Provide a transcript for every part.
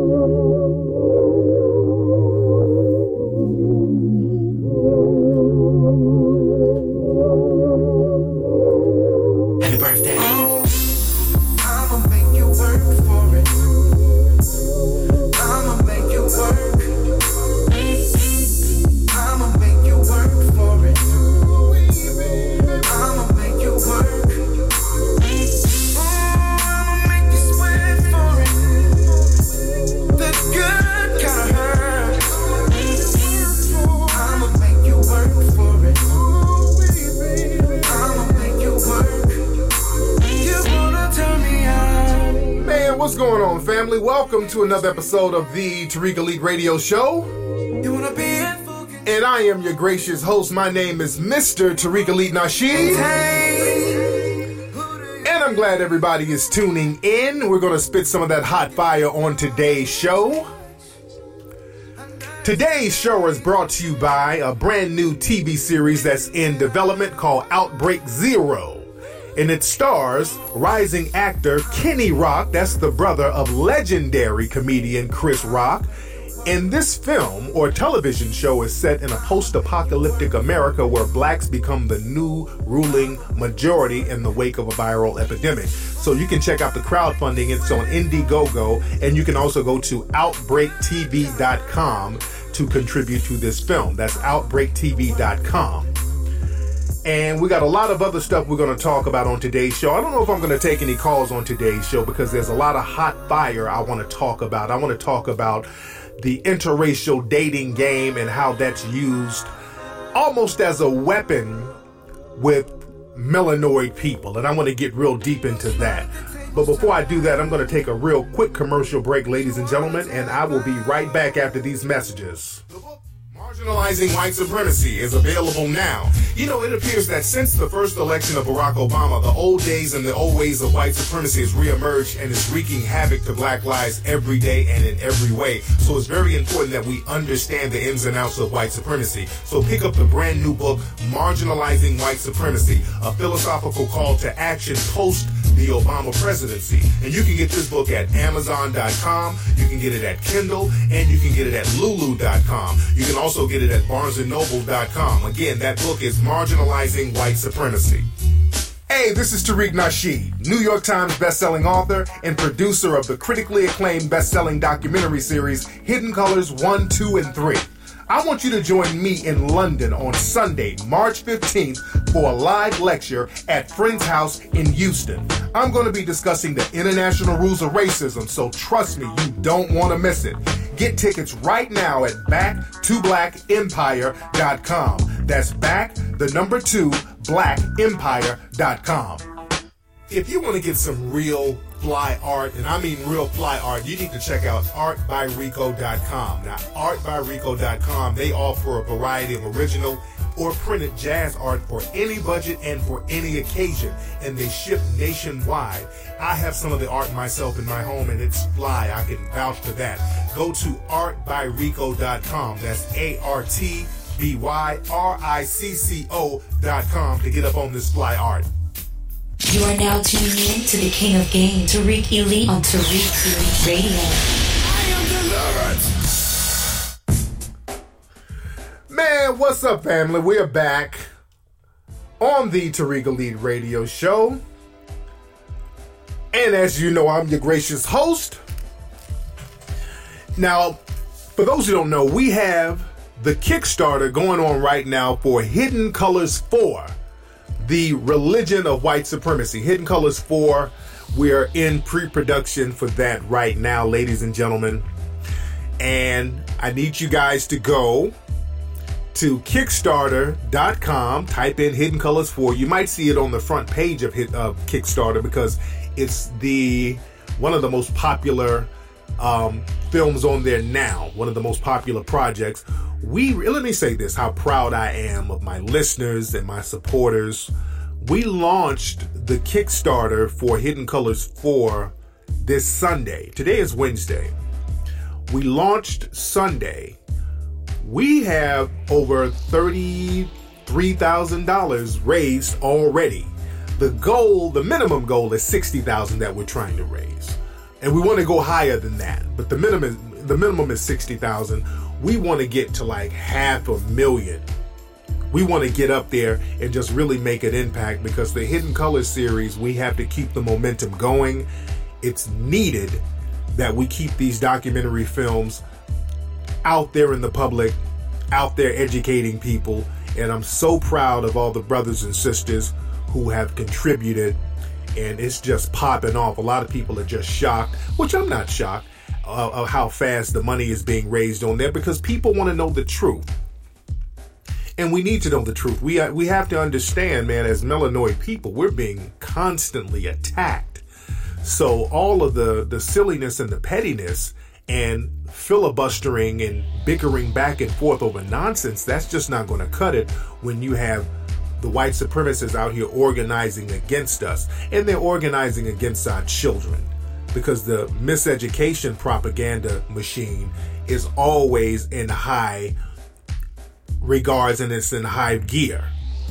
Welcome to another episode of the Tariq Elite Radio Show. And I am your gracious host. My name is Mr. Tariq Elite Nasheed. And I'm glad everybody is tuning in. We're going to spit some of that hot fire on today's show. Today's show is brought to you by a brand new TV series that's in development called Outbreak Zero. And it stars rising actor Kenny Rock, that's the brother of legendary comedian Chris Rock. And this film or television show is set in a post-apocalyptic America where blacks become the new ruling majority in the wake of a viral epidemic. So you can check out the crowdfunding. It's on Indiegogo, and you can also go to OutbreakTV.com to contribute to this film. That's OutbreakTV.com. And we got a lot of other stuff we're going to talk about on today's show. I don't know if I'm going to take any calls on today's show because there's a lot of hot fire I want to talk about. I want to talk about the interracial dating game and how that's used almost as a weapon with melanoid people. And I want to get real deep into that. But before I do that, I'm going to take a real quick commercial break, ladies and gentlemen, and I will be right back after these messages. Marginalizing White Supremacy is available now. You know, it appears that since the first election of Barack Obama, the old days and the old ways of white supremacy has reemerged and is wreaking havoc to black lives every day and in every way. So it's very important that we understand the ins and outs of white supremacy. So pick up the brand new book, Marginalizing White Supremacy, a philosophical call to action post the Obama presidency. And you can get this book at Amazon.com, you can get it at Kindle, and you can get it at Lulu.com. You can also get it at BarnesandNoble.com. Again, that book is Marginalizing White Supremacy. Hey, this is Tariq Nasheed, New York Times bestselling author and producer of the critically acclaimed bestselling documentary series Hidden Colors 1, 2, and 3. I want you to join me in London on Sunday, March 15th for a live lecture at Friend's House in Houston. I'm going to be discussing the international rules of racism, so trust me, you don't want to miss it. Get tickets right now at back2blackempire.com. That's back2blackempire.com. If you want to get some real fly art, and I mean real fly art, you need to check out artbyrico.com. Now, artbyrico.com, they offer a variety of original or printed jazz art for any budget and for any occasion, and they ship nationwide. I have some of the art myself in my home, and it's fly. I can vouch for that. Go to artbyrico.com. That's ARTBYRICCO.com to get up on this fly art. You are now tuning in to the King of Game, Tariq Elite on Tariq Elite Radio. I am delivered. Man, what's up, family? We're back on the Tariq Elite Radio Show. And as you know, I'm your gracious host. Now, for those who don't know, we have the Kickstarter going on right now for Hidden Colors 4. The Religion of White Supremacy. Hidden Colors 4. We're in pre-production for that right now, ladies and gentlemen. And I need you guys to go to Kickstarter.com. Type in Hidden Colors 4. You might see it on the front page of Kickstarter because it's one of the most popular films on there now. One of the most popular projects. Let me say this, how proud I am of my listeners and my supporters. We launched the Kickstarter for Hidden Colors 4 this Sunday. Today is Wednesday. We launched Sunday. We have over $33,000 raised already. The minimum goal is $60,000 that we're trying to raise. And we want to go higher than that. but the minimum is 60,000. We want to get to like 500,000. We want to get up there and just really make an impact, because the Hidden Colors series, we have to keep the momentum going. It's needed that we keep these documentary films out there in the public, out there educating people. And I'm so proud of all the brothers and sisters who have contributed, and it's just popping off. A lot of people are just shocked, which I'm not shocked, of how fast the money is being raised on there, because people want to know the truth. And we need to know the truth. We have to understand, man, as melanoid people, we're being constantly attacked. So all of the silliness and the pettiness and filibustering and bickering back and forth over nonsense, that's just not going to cut it when you have the white supremacists out here organizing against us. And they're organizing against our children, because the miseducation propaganda machine is always in high regards, and it's in high gear.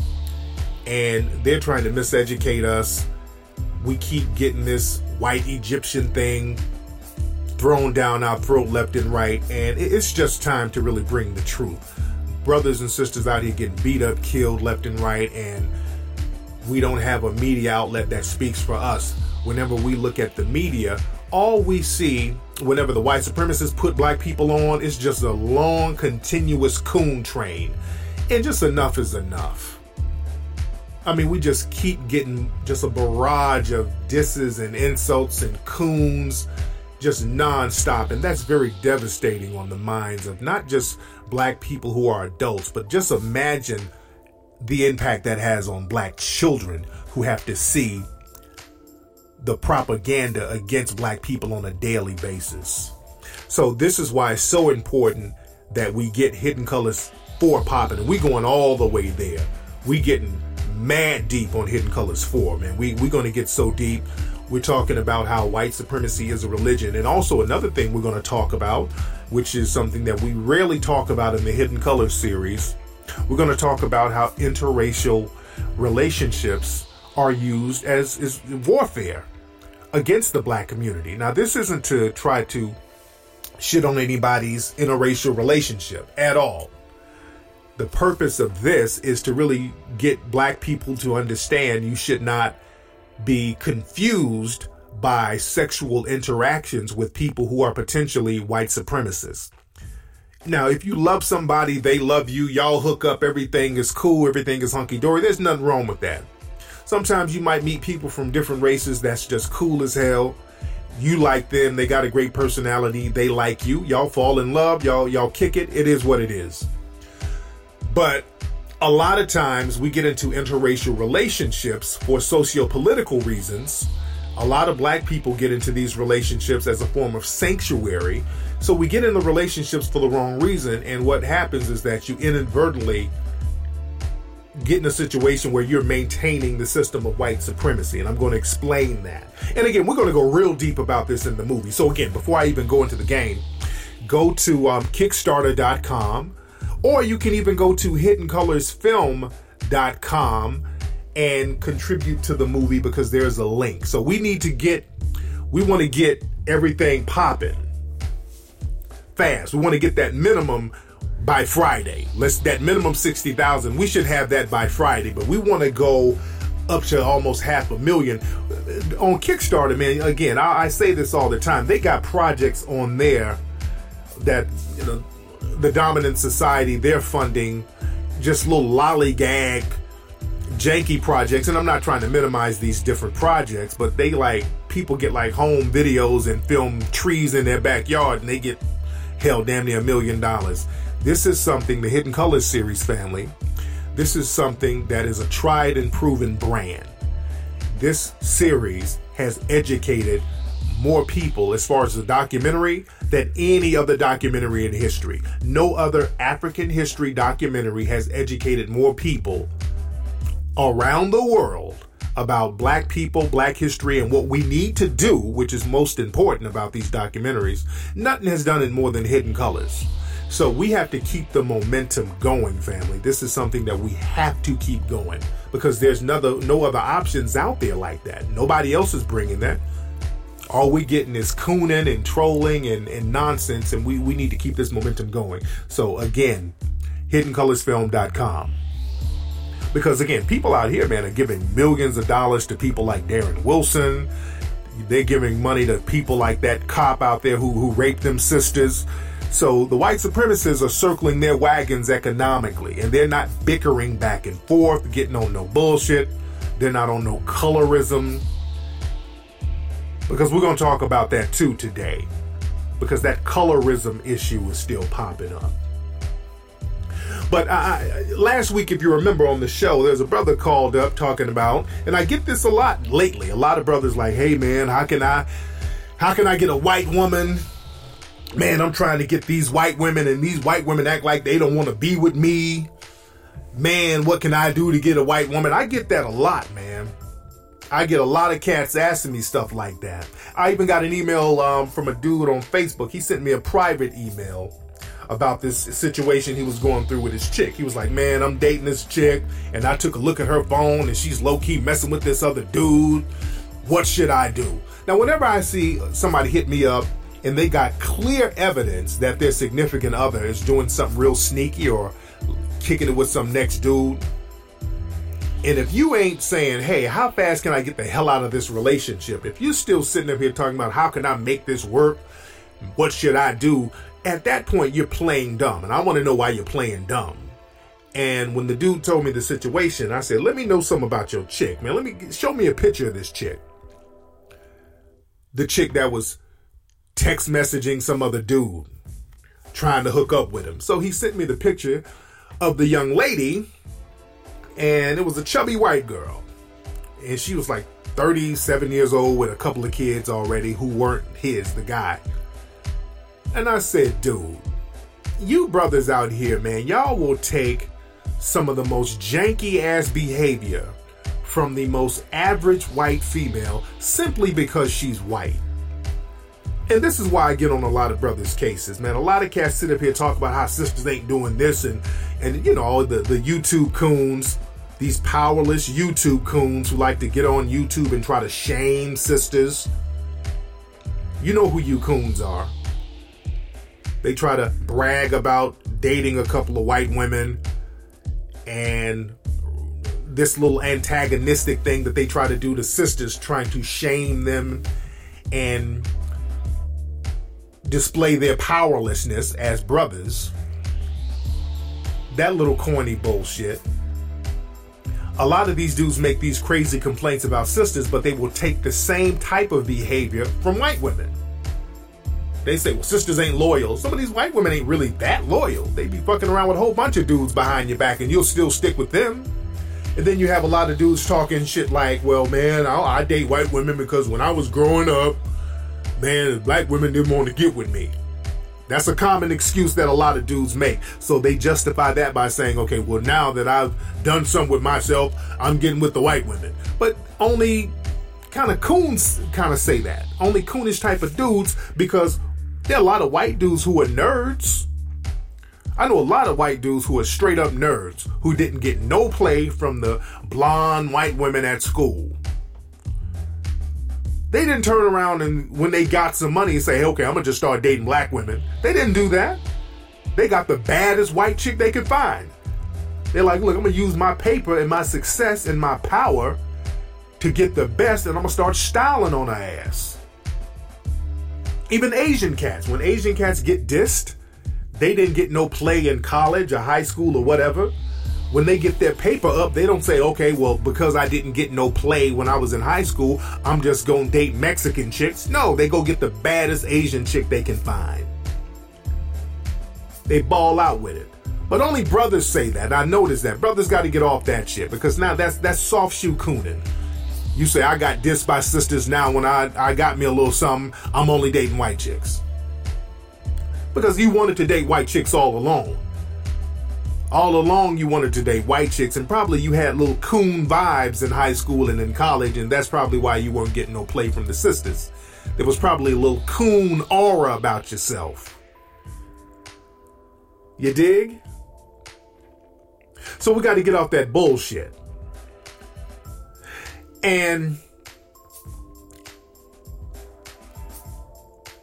And they're trying to miseducate us. We keep getting this white Egyptian thing thrown down our throat left and right, and it's just time to really bring the truth. Brothers and sisters out here getting beat up, killed left and right, and we don't have a media outlet that speaks for us. Whenever we look at the media, all we see whenever the white supremacists put black people on is just a long, continuous coon train. And just enough is enough. I mean, we just keep getting just a barrage of disses and insults and coons just nonstop. And that's very devastating on the minds of not just black people who are adults, but just imagine the impact that has on black children who have to see the propaganda against black people on a daily basis. So this is why it's so important that we get Hidden Colors 4 popping, and we going all the way there. We getting mad deep on Hidden Colors 4, man. We're going to get so deep. We're talking about how white supremacy is a religion. And also another thing we're going to talk about, which is something that we rarely talk about in the Hidden Colors series. We're going to talk about how interracial relationships are used as warfare against the black community. Now, this isn't to try to shit on anybody's interracial relationship at all. The purpose of this is to really get black people to understand you should not be confused by sexual interactions with people who are potentially white supremacists. Now, if you love somebody, they love you, y'all hook up, everything is cool, everything is hunky-dory, there's nothing wrong with that. Sometimes you might meet people from different races that's just cool as hell. You like them, they got a great personality, they like you, y'all fall in love, y'all kick it, it is what it is. But a lot of times we get into interracial relationships for socio-political reasons. A lot of black people get into these relationships as a form of sanctuary. So we get into relationships for the wrong reason, and what happens is that you inadvertently get in a situation where you're maintaining the system of white supremacy, and I'm going to explain that. And again, we're going to go real deep about this in the movie. So again, before I even go into the game, go to Kickstarter.com, or you can even go to HiddenColorsFilm.com and contribute to the movie, because there's a link. So we want to get everything popping fast. We want to get that minimum by Friday. That minimum 60,000. We should have that by Friday, but we want to go up to almost 500,000 on Kickstarter, man. Again, I say this all the time. They got projects on there that, you know, the dominant society, they're funding just little lollygag, janky projects. And I'm not trying to minimize these different projects, but people get like home videos and film trees in their backyard, and they get held damn near $1 million. This is something, the Hidden Colors series family, this is something that is a tried and proven brand. This series has educated more people as far as the documentary than any other documentary in history. No other African history documentary has educated more people around the world about black people, black history, and what we need to do, which is most important about these documentaries. Nothing has done it more than Hidden Colors. So we have to keep the momentum going, family. This is something that we have to keep going, because there's no other options out there like that. Nobody else is bringing that. All we getting is cooning and trolling and nonsense, and we need to keep this momentum going. So again, HiddenColorsFilm.com. Because again, people out here, man, are giving millions of dollars to people like Darren Wilson. They're giving money to people like that cop out there who raped them sisters. So the white supremacists are circling their wagons economically, and they're not bickering back and forth, getting on no bullshit. They're not on no colorism. Because we're going to talk about that too today. Because that colorism issue is still popping up. But last week, if you remember on the show, there's a brother called up talking about, and I get this a lot lately. A lot of brothers like, hey man, how can I get a white woman? Man, I'm trying to get these white women, and these white women act like they don't want to be with me. Man, what can I do to get a white woman? I get that a lot, man. I get a lot of cats asking me stuff like that. I even got an email from a dude on Facebook. He sent me a private email about this situation he was going through with his chick. He was like, man, I'm dating this chick, and I took a look at her phone, and she's low-key messing with this other dude. What should I do? Now, whenever I see somebody hit me up, and they got clear evidence that their significant other is doing something real sneaky or kicking it with some next dude, and if you ain't saying, hey, how fast can I get the hell out of this relationship? If you're still sitting up here talking about how can I make this work? What should I do? At that point, you're playing dumb. And I want to know why you're playing dumb. And when the dude told me the situation, I said, let me know something about your chick, man. Show me a picture of this chick. The chick that was text messaging some other dude, trying to hook up with him. So he sent me the picture of the young lady, and it was a chubby white girl. And she was like 37 years old with a couple of kids already who weren't his, the guy. And I said, dude, you brothers out here, man, y'all will take some of the most janky ass behavior from the most average white female simply because she's white. And this is why I get on a lot of brothers' cases, man. A lot of cats sit up here talk about how sisters ain't doing this and you know, the YouTube coons, these powerless YouTube coons who like to get on YouTube and try to shame sisters. You know who you coons are. They try to brag about dating a couple of white women and this little antagonistic thing that they try to do to sisters, trying to shame them and display their powerlessness as brothers. That little corny bullshit. A lot of these dudes make these crazy complaints about sisters, but they will take the same type of behavior from white women. They say, well, sisters ain't loyal. Some of these white women ain't really that loyal. They be fucking around with a whole bunch of dudes behind your back and you'll still stick with them. And then you have a lot of dudes talking shit like, well, man, I date white women because when I was growing up, man, black women didn't want to get with me. That's a common excuse that a lot of dudes make. So they justify that by saying, okay, well, now that I've done something with myself, I'm getting with the white women. But only kind of coons kind of say that. Only coonish type of dudes, because there are a lot of white dudes who are nerds. I know a lot of white dudes who are straight up nerds who didn't get no play from the blonde white women at school. They didn't turn around and when they got some money and say, hey, okay, I'm going to just start dating black women. They didn't do that. They got the baddest white chick they could find. They're like, look, I'm going to use my paper and my success and my power to get the best, and I'm going to start styling on her ass. Even Asian cats, when Asian cats get dissed, they didn't get no play in college or high school or whatever. When they get their paper up, they don't say, okay, well, because I didn't get no play when I was in high school, I'm just going to date Mexican chicks. No, they go get the baddest Asian chick they can find. They ball out with it. But only brothers say that. I noticed that. Brothers got to get off that shit, because now that's soft shoe cooning. You say, I got dissed by sisters, now when I got me a little something, I'm only dating white chicks. Because you wanted to date white chicks all along. All along you wanted to date white chicks, and probably you had little coon vibes in high school and in college, and that's probably why you weren't getting no play from the sisters. There was probably a little coon aura about yourself. You dig? So we got to get off that bullshit. And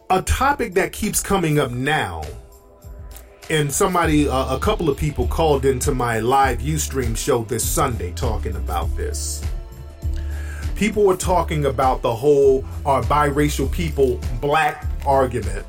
A topic that keeps coming up now, and a couple of people called into my live Ustream show this Sunday talking about this. People were talking about the whole "are biracial people black" argument.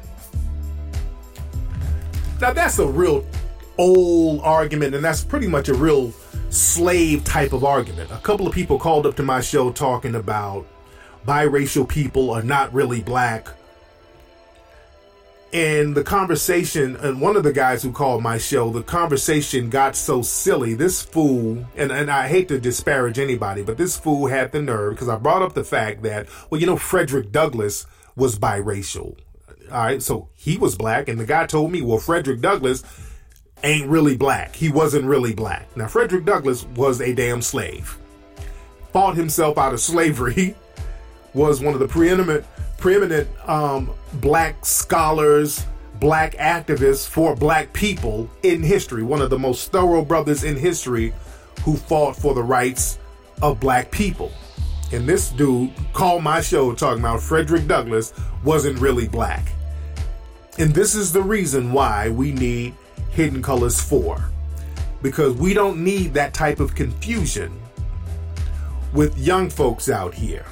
Now that's a real old argument, and that's pretty much a real slave type of argument. A couple of people called up to my show talking about biracial people are not really black. And the conversation, and one of the guys who called my show, the conversation got so silly. This fool, and I hate to disparage anybody, but this fool had the nerve, because I brought up the fact that, Frederick Douglass was biracial. All right, so he was black, and the guy told me, well, Frederick Douglass ain't really black. He wasn't really black. Now, Frederick Douglass was a damn slave. Fought himself out of slavery, was one of the preeminent black scholars, black activists for black people in history. One of the most thorough brothers in history who fought for the rights of black people. And this dude called my show talking about Frederick Douglass wasn't really black. And this is the reason why we need Hidden Colors 4. Because we don't need that type of confusion with young folks out here.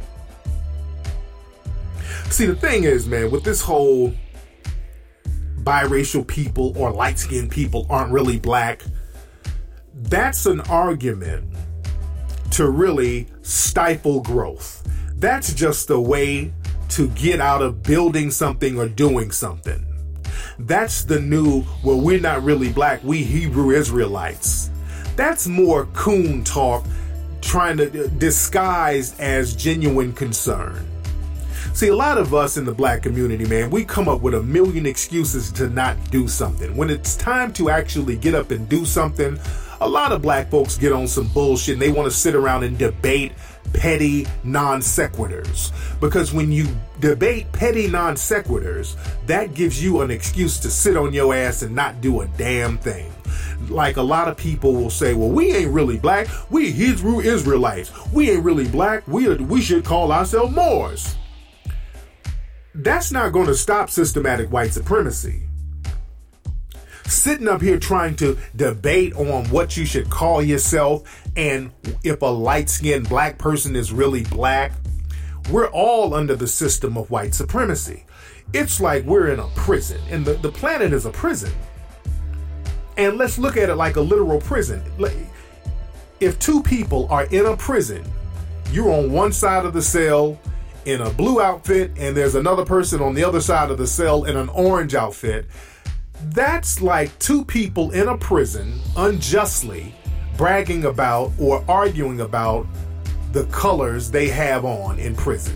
See, the thing is, man, with this whole biracial people or light-skinned people aren't really black, that's an argument to really stifle growth. That's just a way to get out of building something or doing something. That's the new, well, we're not really black, we Hebrew Israelites. That's more coon talk trying to disguise as genuine concern. See, a lot of us in the black community, man, we come up with a million excuses to not do something. When it's time to actually get up and do something, a lot of black folks get on some bullshit and they want to sit around and debate petty non sequiturs. Because when you debate petty non sequiturs, that gives you an excuse to sit on your ass and not do a damn thing. Like a lot of people will say, well, we ain't really black, we Hebrew Israelites. We ain't really black, we should call ourselves Moors. That's not going to stop systematic white supremacy. Sitting up here trying to debate on what you should call yourself and if a light-skinned black person is really black, we're all under the system of white supremacy. It's like we're in a prison, and the planet is a prison. And let's look at it like a literal prison. If two people are in a prison, you're on one side of the cell in a blue outfit, and there's another person on the other side of the cell in an orange outfit. That's like two people in a prison unjustly bragging about or arguing about the colors they have on in prison.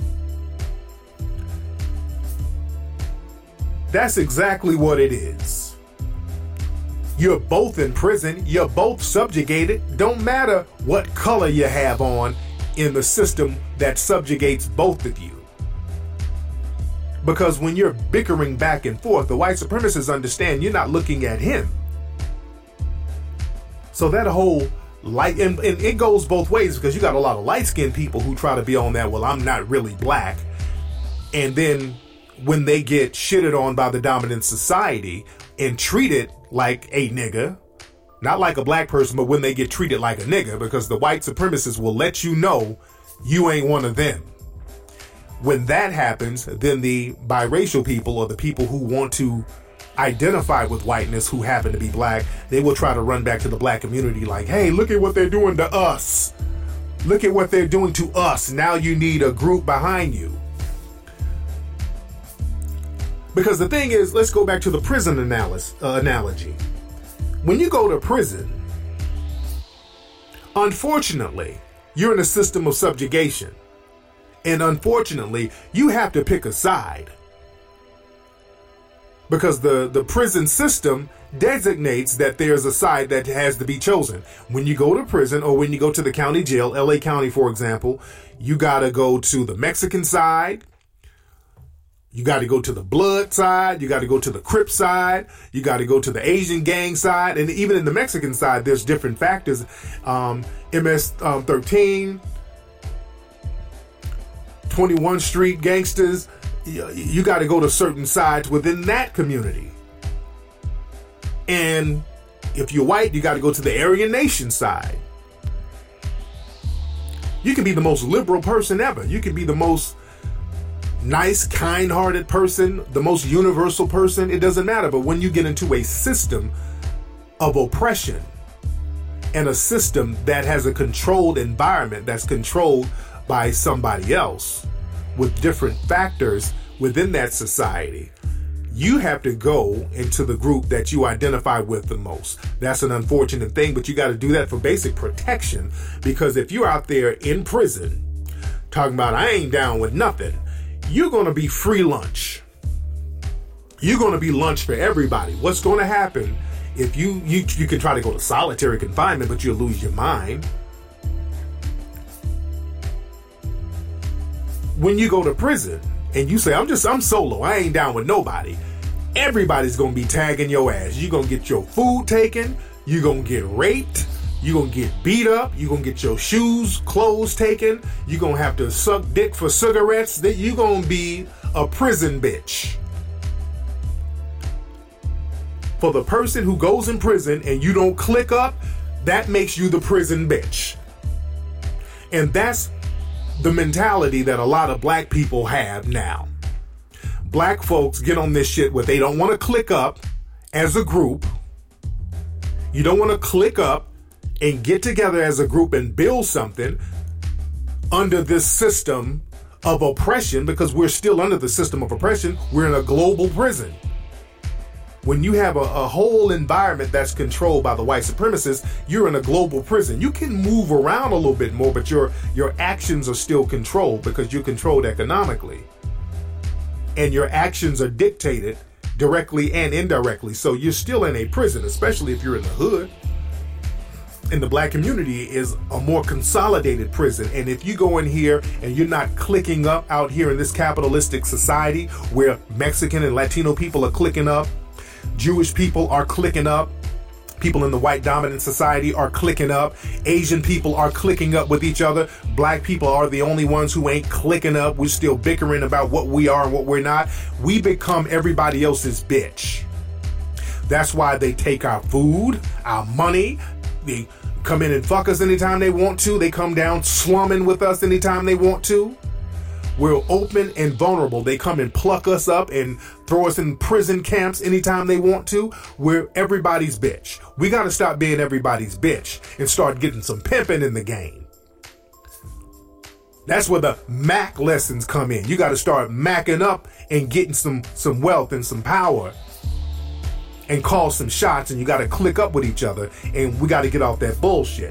That's exactly what it is. You're both in prison, you're both subjugated. Don't matter what color you have on in the system that subjugates both of you. Because when you're bickering back and forth, the white supremacists understand you're not looking at him. So that whole light, and it goes both ways, because you got a lot of light-skinned people who try to be on that, well, I'm not really black. And then when they get shitted on by the dominant society and treated like a nigga, not like a black person, but when they get treated like a nigga, because the white supremacists will let you know you ain't one of them. When that happens, then the biracial people, or the people who want to identify with whiteness who happen to be black, they will try to run back to the black community like, hey, look at what they're doing to us. Look at what they're doing to us. Now you need a group behind you. Because the thing is, let's go back to the prison analogy. When you go to prison, unfortunately, you're in a system of subjugation. And unfortunately, you have to pick a side. Because the prison system designates that there's a side that has to be chosen. When you go to prison, or when you go to the county jail, LA County, for example, you got to go to the Mexican side. You got to go to the blood side. You got to go to the Crip side. You got to go to the Asian gang side. And even in the Mexican side, there's different factors. MS-13, 21 Street gangsters. you got to go to certain sides within that community. And if you're white, you got to go to the Aryan Nation side. You can be the most liberal person ever. You can be the most nice, kind-hearted person, the most universal person. It doesn't matter. But when you get into a system of oppression and a system that has a controlled environment that's controlled by somebody else with different factors within that society, you have to go into the group that you identify with the most. That's an unfortunate thing, but you got to do that for basic protection, because if you're out there in prison talking about I ain't down with nothing, you're going to be free lunch. You're going to be lunch for everybody. What's going to happen if you can try to go to solitary confinement, but you'll lose your mind. When you go to prison and you say, I'm solo, I ain't down with nobody, everybody's going to be tagging your ass. You're going to get your food taken. You're going to get raped. You're going to get beat up. You're going to get your shoes, clothes taken. You're going to have to suck dick for cigarettes. You're going to be a prison bitch. For the person who goes in prison and you don't click up, that makes you the prison bitch. And that's the mentality that a lot of black people have now. Black folks get on this shit where they don't want to click up as a group. You don't want to click up and get together as a group and build something under this system of oppression, because we're still under the system of oppression. We're in a global prison. When you have a whole environment that's controlled by the white supremacists, you're in a global prison. You can move around a little bit more, but your actions are still controlled because you're controlled economically. And your actions are dictated directly and indirectly. So you're still in a prison, especially if you're in the hood. And the black community is a more consolidated prison. And if you go in here and you're not clicking up out here in this capitalistic society where Mexican and Latino people are clicking up, Jewish people are clicking up, people in the white dominant society are clicking up, Asian people are clicking up with each other, black people are the only ones who ain't clicking up. We're still bickering about what we are and what we're not. We become everybody else's bitch. That's why they take our food, our money. They come in and fuck us anytime they want to. They come down slumming with us anytime they want to. We're open and vulnerable. They come and pluck us up and throw us in prison camps anytime they want to. We're everybody's bitch. We got to stop being everybody's bitch and start getting some pimping in the game. That's where the Mac lessons come in. You got to start macking up and getting some wealth and some power and call some shots, and you got to click up with each other, and we got to get off that bullshit.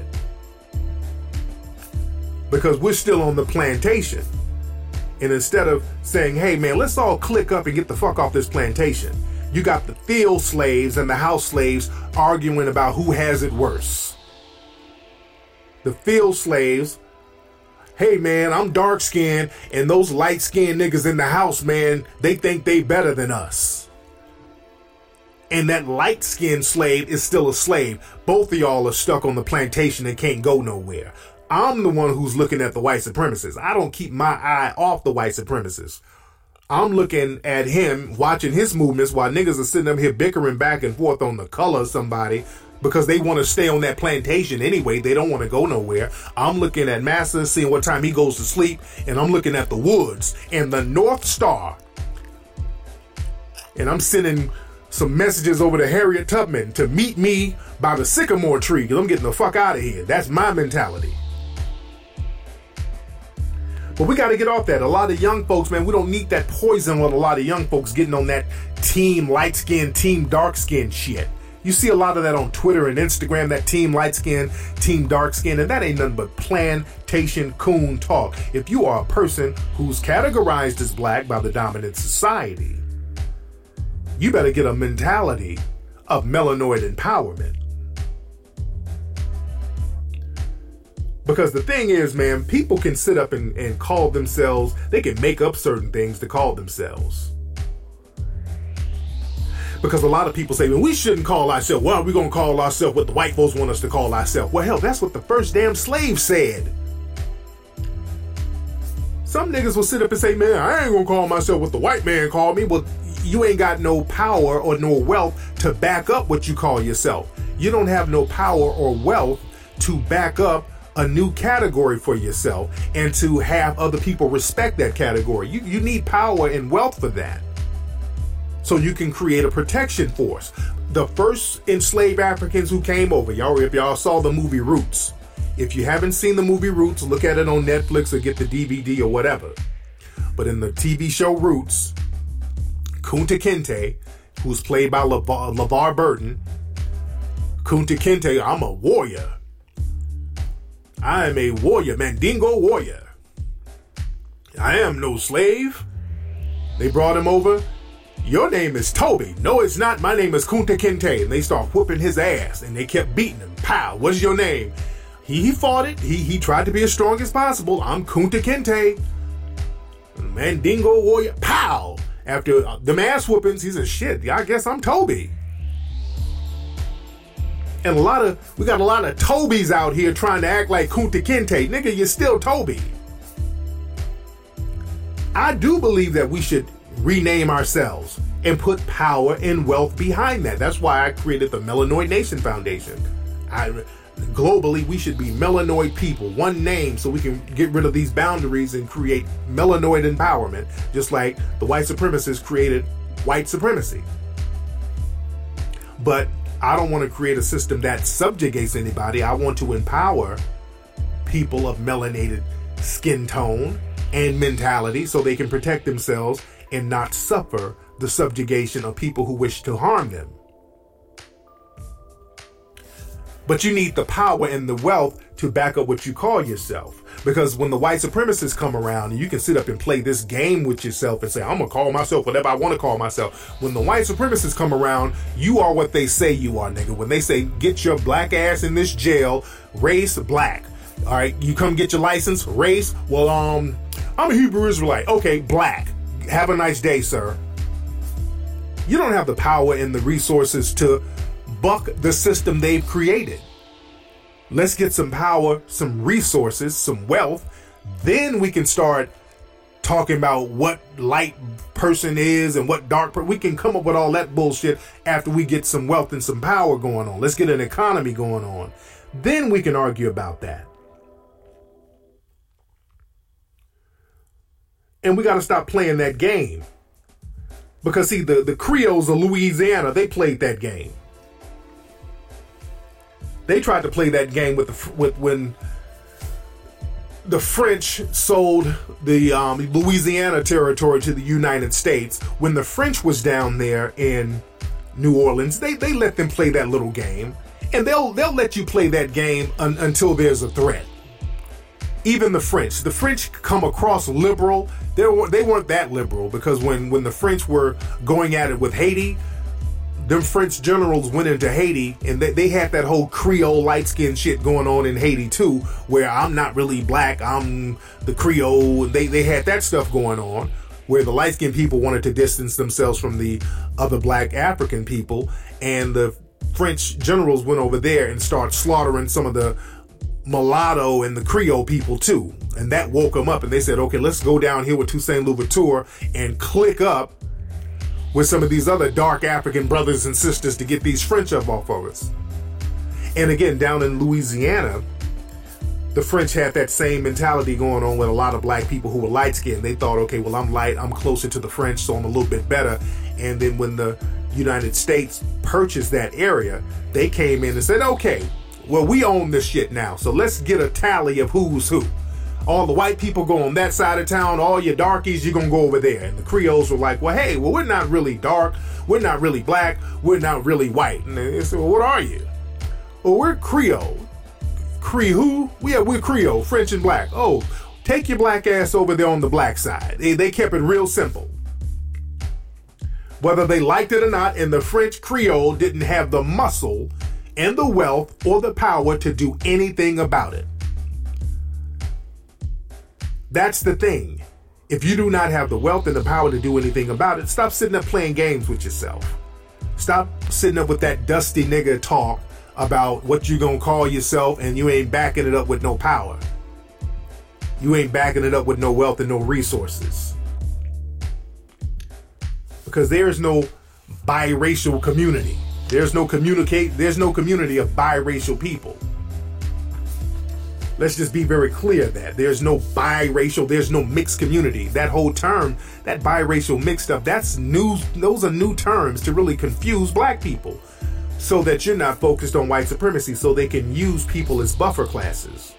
Because we're still on the plantation. And instead of saying, hey man, let's all click up and get the fuck off this plantation, you got the field slaves and the house slaves arguing about who has it worse. The field slaves, hey man, I'm dark skinned, and those light skinned niggas in the house, man, they think they better than us. And that light skinned slave is still a slave. Both of y'all are stuck on the plantation and can't go nowhere. I'm the one who's looking at the white supremacists. I don't keep my eye off the white supremacists. I'm looking at him, watching his movements while niggas are sitting up here bickering back and forth on the color of somebody because they want to stay on that plantation anyway. They don't want to go nowhere. I'm looking at Massa, seeing what time he goes to sleep, and I'm looking at the woods and the North Star. And I'm sending some messages over to Harriet Tubman to meet me by the sycamore tree because I'm getting the fuck out of here. That's my mentality. But we got to get off that. A lot of young folks, man, we don't need that poison with a lot of young folks getting on that team light skin, team dark skin shit. You see a lot of that on Twitter and Instagram, that team light skin, team dark skin, and that ain't nothing but plantation coon talk. If you are a person who's categorized as black by the dominant society, you better get a mentality of melanoid empowerment. Because the thing is, man, people can sit up and call themselves, they can make up certain things to call themselves. Because a lot of people say, well, we shouldn't call ourselves, well, we're going to call ourselves what the white folks want us to call ourselves. Well, hell, that's what the first damn slave said. some niggas will sit up and say, man, I ain't gonna call myself what the white man called me. Well, you ain't got no power or no wealth to back up what you call yourself. You don't have no power or wealth to back up a new category for yourself and to have other people respect that category. You need power and wealth for that. So you can create a protection force. The first enslaved Africans who came over, if y'all saw the movie Roots. If you haven't seen the movie Roots, look at it on Netflix or get the DVD or whatever. But in the TV show Roots, Kunta Kinte, who's played by LeVar Burton, Kunta Kinte, I'm a warrior. I am a warrior, Mandingo warrior. I am no slave. They brought him over. Your name is Toby. No, it's not. My name is Kunta Kinte. And they start whooping his ass. And they kept beating him. Pow, what's your name? He fought it. He tried to be as strong as possible. I'm Kunta Kinte. Mandingo warrior. Pow. After the ass whoopings, he said, shit, I guess I'm Toby. And we got a lot of Tobys out here trying to act like Kunta Kinte. Nigga, you're still Toby. I do believe that we should rename ourselves and put power and wealth behind that. That's why I created the Melanoid Nation Foundation. Globally, we should be melanoid people, one name, so we can get rid of these boundaries and create melanoid empowerment, just like the white supremacists created white supremacy. But I don't want to create a system that subjugates anybody. I want to empower people of melanated skin tone and mentality so they can protect themselves and not suffer the subjugation of people who wish to harm them. But you need the power and the wealth to back up what you call yourself. Because when the white supremacists come around and you can sit up and play this game with yourself and say, I'm going to call myself whatever I want to call myself. When the white supremacists come around, you are what they say you are, nigga. When they say, get your black ass in this jail, race black. All right, you come get your license, race. Well, I'm a Hebrew Israelite. Okay, black. Have a nice day, sir. You don't have the power and the resources to buck the system they've created. Let's get some power, some resources, some wealth. Then we can start talking about what light person is and what dark person. We can come up with all that bullshit after we get some wealth and some power going on. Let's get an economy going on. Then we can argue about that. And we got to stop playing that game. Because see, the Creoles of Louisiana, they played that game. They tried to play that game with when the French sold the Louisiana territory to the United States. When the French was down there in New Orleans, they let them play that little game, and they'll let you play that game until there's a threat. Even the French come across liberal. They weren't that liberal, because when the French were going at it with Haiti, them French generals went into Haiti, and they had that whole Creole light-skinned shit going on in Haiti too, where I'm not really black, I'm the Creole. They had that stuff going on, where the light-skinned people wanted to distance themselves from the other black African people, and the French generals went over there and started slaughtering some of the mulatto and the Creole people too. And that woke them up, and they said, okay, let's go down here with Toussaint Louverture and click up with some of these other dark African brothers and sisters to get these French up off of us. And again, down in Louisiana, the French had that same mentality going on with a lot of black people who were light-skinned. They thought, okay, well, I'm light, I'm closer to the French, so I'm a little bit better. And then when the United States purchased that area, they came in and said, okay, well, we own this shit now, so let's get a tally of who's who. All the white people go on that side of town. All your darkies, you're going to go over there. And the Creoles were like, well, hey, well, we're not really dark. We're not really black. We're not really white. And they said, well, what are you? Well, we're Creole. Who? We're Creole, French and black. Oh, take your black ass over there on the black side. They kept it real simple. Whether they liked it or not, and the French Creole didn't have the muscle and the wealth or the power to do anything about it. That's the thing. If you do not have the wealth and the power to do anything about it, stop sitting up playing games with yourself. Stop sitting up with that dusty nigga talk about what you gonna call yourself and you ain't backing it up with no power. you ain't backing it up with no wealth and no resources. Because there's no biracial community. There's no community of biracial people. Let's just be very clear that there's no biracial, there's no mixed community. That whole term, that biracial mixed stuff, that's new. Those are new terms to really confuse black people so that you're not focused on white supremacy, so they can use people as buffer classes.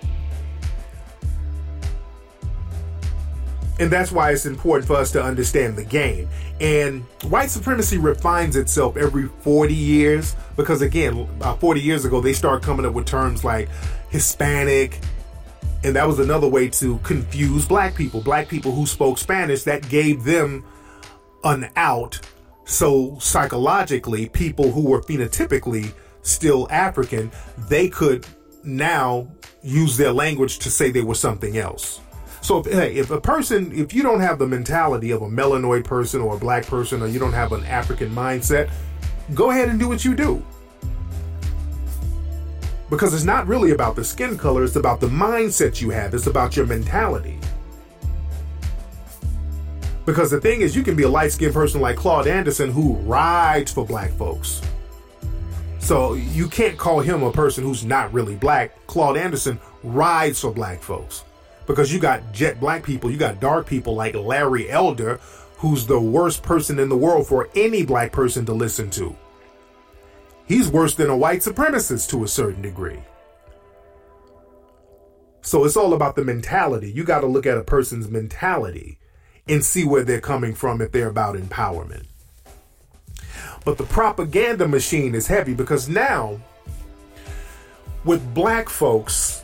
And that's why it's important for us to understand the game. And white supremacy refines itself every 40 years because, again, 40 years ago, they started coming up with terms like Hispanic. And that was another way to confuse black people who spoke Spanish. That gave them an out. So psychologically, people who were phenotypically still African, they could now use their language to say they were something else. So if you don't have the mentality of a melanoid person or a black person, or you don't have an African mindset, go ahead and do what you do. Because it's not really about the skin color, it's about the mindset you have, it's about your mentality. Because the thing is, you can be a light-skinned person like Claude Anderson who rides for black folks. So you can't call him a person who's not really black. Claude Anderson rides for black folks. Because you got jet black people, you got dark people like Larry Elder, who's the worst person in the world for any black person to listen to. He's worse than a white supremacist to a certain degree. So it's all about the mentality. You got to look at a person's mentality and see where they're coming from if they're about empowerment. But the propaganda machine is heavy because now, with black folks,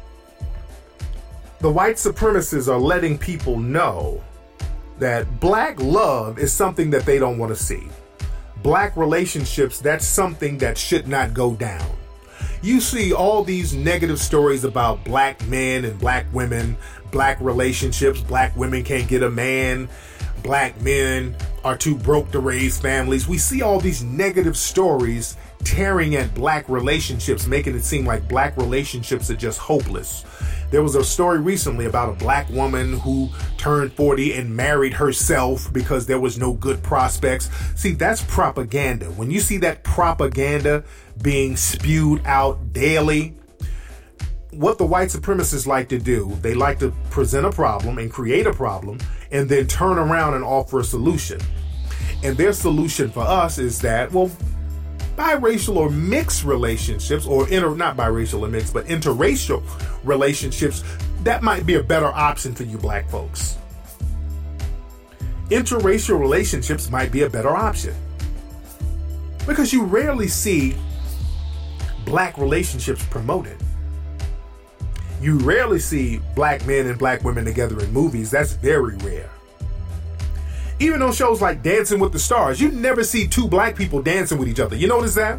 the white supremacists are letting people know that black love is something that they don't want to see. Black relationships, that's something that should not go down. You see all these negative stories about black men and black women, black relationships, black women can't get a man, black men are too broke to raise families. We see all these negative stories tearing at black relationships, making it seem like black relationships are just hopeless. There was a story recently about a black woman who turned 40 and married herself because there was no good prospects. See, that's propaganda. When you see that propaganda being spewed out daily, what the white supremacists like to do, they like to present a problem and create a problem and then turn around and offer a solution. And their solution for us is that, well, biracial or mixed relationships, or not biracial or mixed, but interracial relationships, that might be a better option for you black folks. Interracial relationships might be a better option. Because you rarely see black relationships promoted. You rarely see black men and black women together in movies. That's very rare. Even on shows like Dancing with the Stars, you never see two black people dancing with each other. You notice that?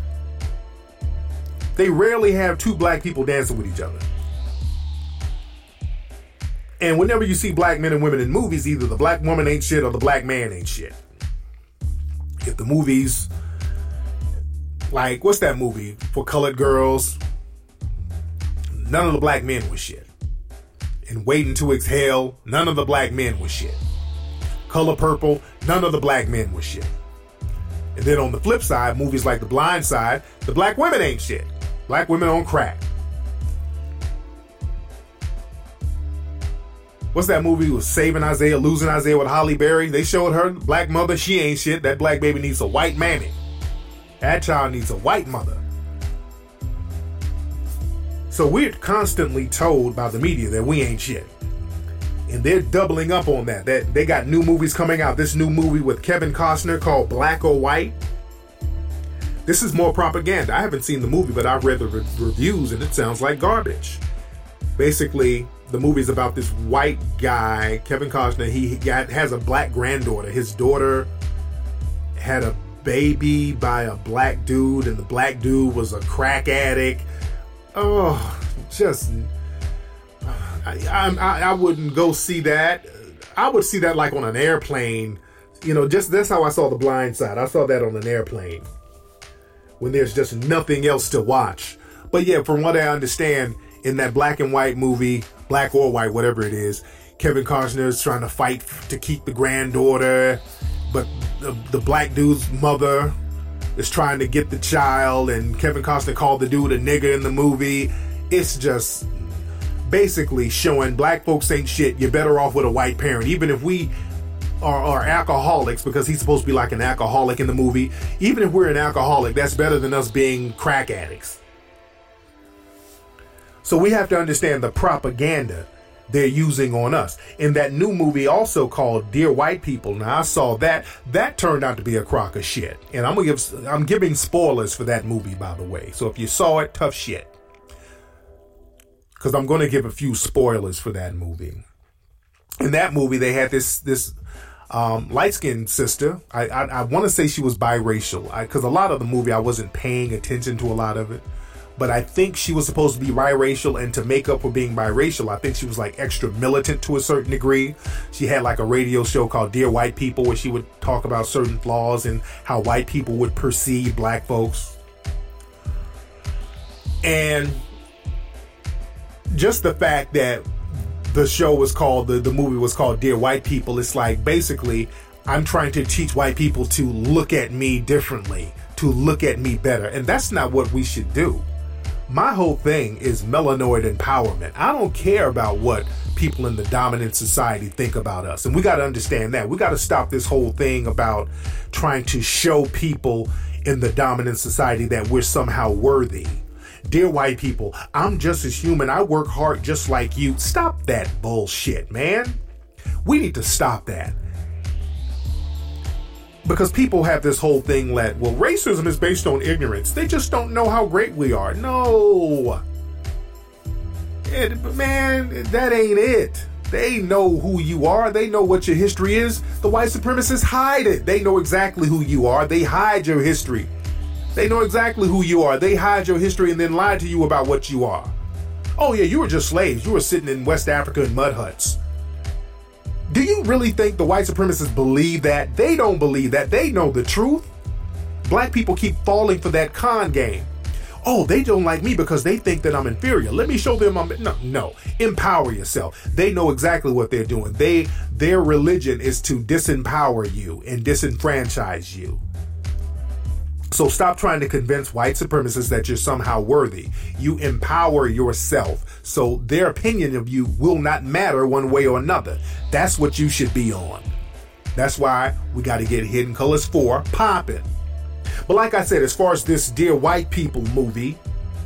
They rarely have two black people dancing with each other. And whenever you see black men and women in movies, either the black woman ain't shit or the black man ain't shit. If the movies, like, what's that movie for colored girls? None of the black men was shit. And Waiting to Exhale, none of the black men was shit. Color Purple, none of the black men was shit. And then on the flip side, movies like The Blind Side, the black women ain't shit. Black women on crack. What's that movie with Saving Isaiah, Losing Isaiah with Halle Berry? They showed her, black mother, she ain't shit. That black baby needs a white mammy. That child needs a white mother. So we're constantly told by the media that we ain't shit. And they're doubling up on that. They got new movies coming out. This new movie with Kevin Costner called Black or White. This is more propaganda. I haven't seen the movie, but I've read the reviews and it sounds like garbage. Basically, the movie's about this white guy, Kevin Costner. He has a black granddaughter. His daughter had a baby by a black dude, and the black dude was a crack addict. Oh, just... I wouldn't go see that. I would see that like on an airplane. You know, just that's how I saw The Blind Side. I saw that on an airplane when there's just nothing else to watch. But yeah, from what I understand, in that black and white movie, black or white, whatever it is. Kevin Costner is trying to fight to keep the granddaughter, but the black dude's mother is trying to get the child, and Kevin Costner called the dude a nigger in the movie. It's just basically showing black folks ain't shit. You're better off with a white parent. Even if we are alcoholics, because he's supposed to be like an alcoholic in the movie. Even if we're an alcoholic, that's better than us being crack addicts. So we have to understand the propaganda they're using on us. In that new movie also called Dear White People, now I saw that turned out to be a crock of shit. And I'm giving spoilers for that movie, by the way. So if you saw it, tough shit. Because I'm going to give a few spoilers for that movie. In that movie, they had this light-skinned sister. I want to say she was biracial. Because a lot of the movie, I wasn't paying attention to a lot of it. But I think she was supposed to be biracial, and to make up for being biracial, I think she was like extra militant to a certain degree. She had like a radio show called Dear White People, where she would talk about certain flaws and how white people would perceive black folks. And just the fact that the show was called, the movie was called Dear White People, it's like basically I'm trying to teach white people to look at me differently, to look at me better. And that's not what we should do. My whole thing is melanoid empowerment. I don't care about what people in the dominant society think about us. And we got to understand that. We got to stop this whole thing about trying to show people in the dominant society that we're somehow worthy. Dear white people, I'm just as human. I work hard just like you. Stop that bullshit, man. We need to stop that. Because people have this whole thing that, well, racism is based on ignorance. They just don't know how great we are. No. Man, that ain't it. They know who you are. They know what your history is. The white supremacists hide it. They know exactly who you are. They hide your history. They know exactly who you are. They hide your history and then lie to you about what you are. Oh, yeah, you were just slaves. You were sitting in West Africa in mud huts. Do you really think the white supremacists believe that? They don't believe that. They know the truth. Black people keep falling for that con game. Oh, they don't like me because they think that I'm inferior. Let me show them No. Empower yourself. They know exactly what they're doing. Their religion is to disempower you and disenfranchise you. So stop trying to convince white supremacists that you're somehow worthy. You empower yourself. So their opinion of you will not matter one way or another. That's what you should be on. That's why we got to get Hidden Colors 4 popping. But like I said, as far as this Dear White People movie,